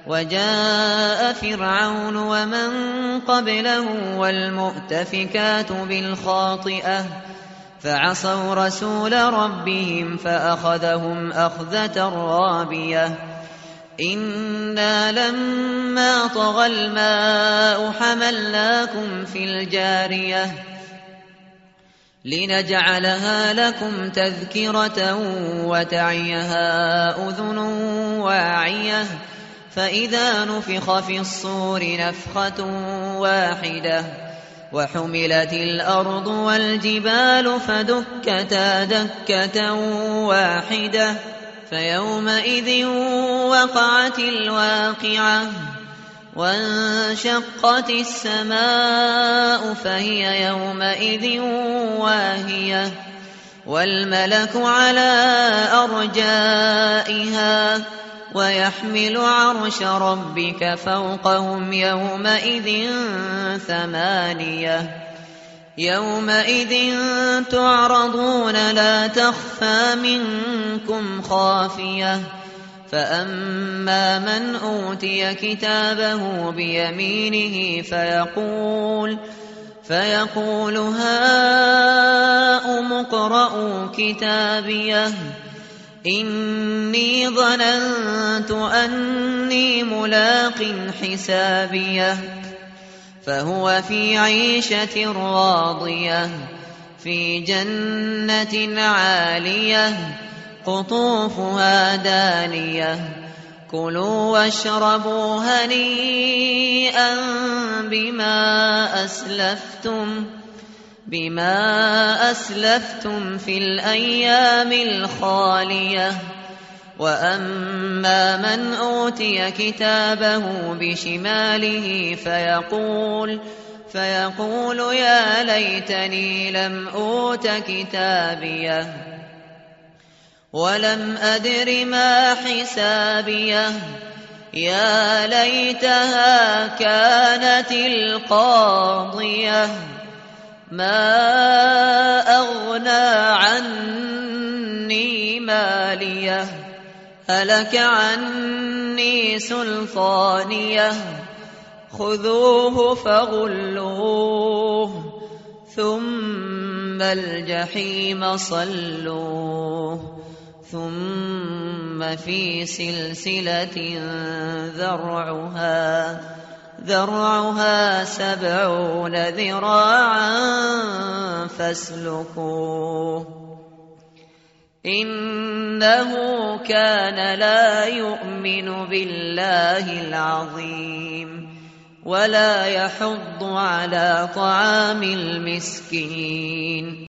وجاء فرعون ومن قبله والمؤتفكات بالخاطئة فعصوا رسول ربهم فأخذهم أخذة رابية إنا لما طغى الماء حملناكم في الجارية لنجعلها لكم تذكرة وتعيها أذن واعية فإذا نفخ في الصور نفخة واحدة وحملت الأرض والجبال فدكتا دكة واحدة فيومئذ وقعت الواقعة وانشقت السماء فهي يومئذ واهية والملك على أرجائها ويحمل عرش ربك فوقهم يومئذ ثمانية يومئذ تعرضون لا تخفى منكم خافية فأما من أوتي كتابه بيمينه فيقول هاؤم اقرءوا كتابيه إني ظننت أني ملاق حسابيه فهو في عيشة راضية في جنة عالية قطوفها دانية كلوا واشربوا هنيئا بما أسلفتم في الأيام الخالية وأما من أوتي كتابه بشماله فيقول يا ليتني لم أوت كتابيه ولم أدر ما حسابيه يا ليتها كانت القاضية ما أغنى عني ماليه هلك عني سلطانيه خذوه فغلوه ثم الجحيم صلوه ثم في سلسلة ذرعها 70 ذراعا فاسلكوه إنه كان لا يؤمن بالله العظيم ولا يحض على طعام المسكين